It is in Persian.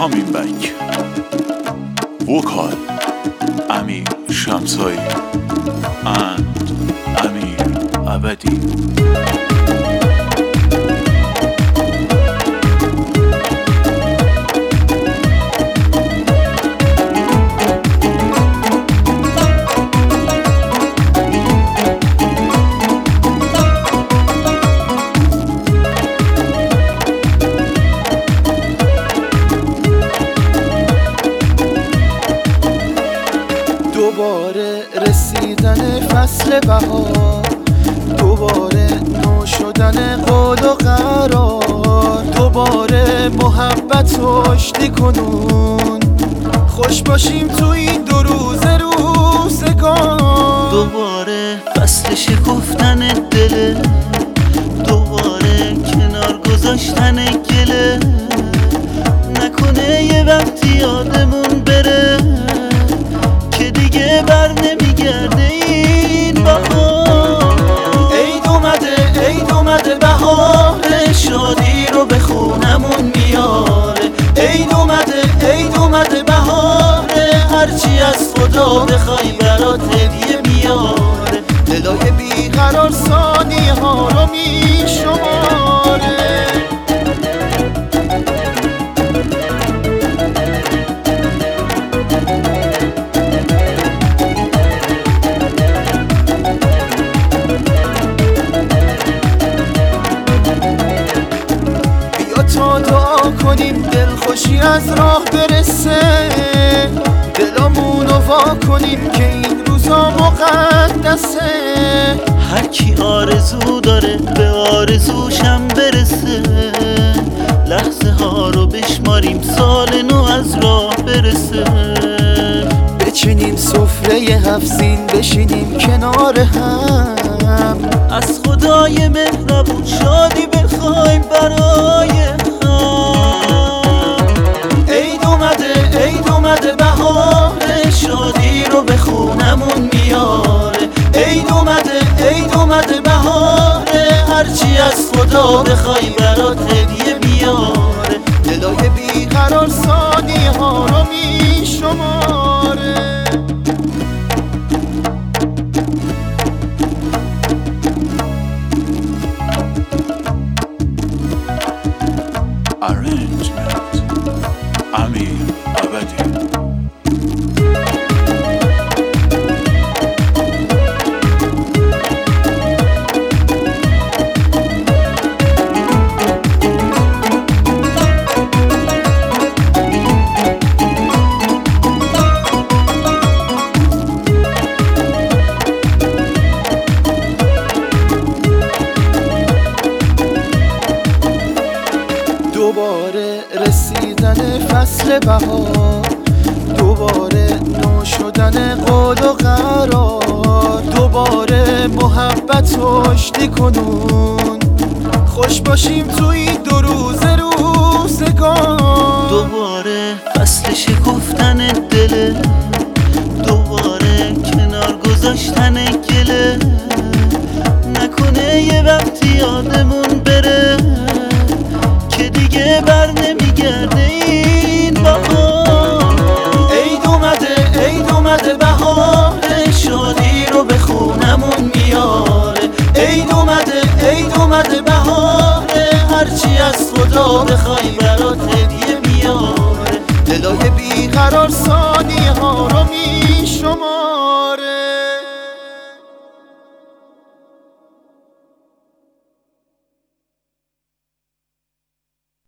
coming back. Vocal Amir Shamsai and Amir Abadi. دوباره رسیدن فصل بهار، دوباره نو شدن قول و قرار، دوباره محبت و آشتی کنون، خوش باشیم تو این 2 روز روزگار. دوباره فصل شکفتن دله، دوباره کنار گذاشتن گله، نکنه یه وقتی یادمون بره که دیگه بر نمیگرده این بهار. عید اومده بهار، شادی رو به خونمون میاره. عید اومده بهار، هرچی از خدا بخوای برات هدیه میاره. دلای بیقرار ثانیه ها رو میشماره. تا دعا کنیم دلخوشی از راه برسه، دلامونو وا کنیم که این روزا مقدسه. هر کی آرزو داره به آرزوشم برسه، لحظه ها رو بشماریم سال نو از راه برسه. بچینیم سفره 7 سین، بشینیم کنار هم، از خدای مهربون شادی بخوایم برای هم. عید اومده بهار، شادی رو به خونمون میاره. عید اومده بهار، هرچی از خدا بخوای برات هدیه میاره. دلای بیقرار ثانیه ها رو میشماره. Arrangement Amir Abadi. دوباره رسیدن فصل بهار، دوباره نو شدن قول و قرار، دوباره محبت و آشتی کنون، خوش باشیم تو این 2 روز روزگار. دوباره فصل شکفتن دله، دوباره کنار گذاشتن گله، نکنه یه وقتی یادمون بره که دیگه بر نمیگرده این بهار. عید اومده بهار، شادی رو به خونمون میاره. عید اومده بهار، هرچی از خدا بخوای برات هدیه میاره. دلای بیقرار ثانیه ها رو میشماره.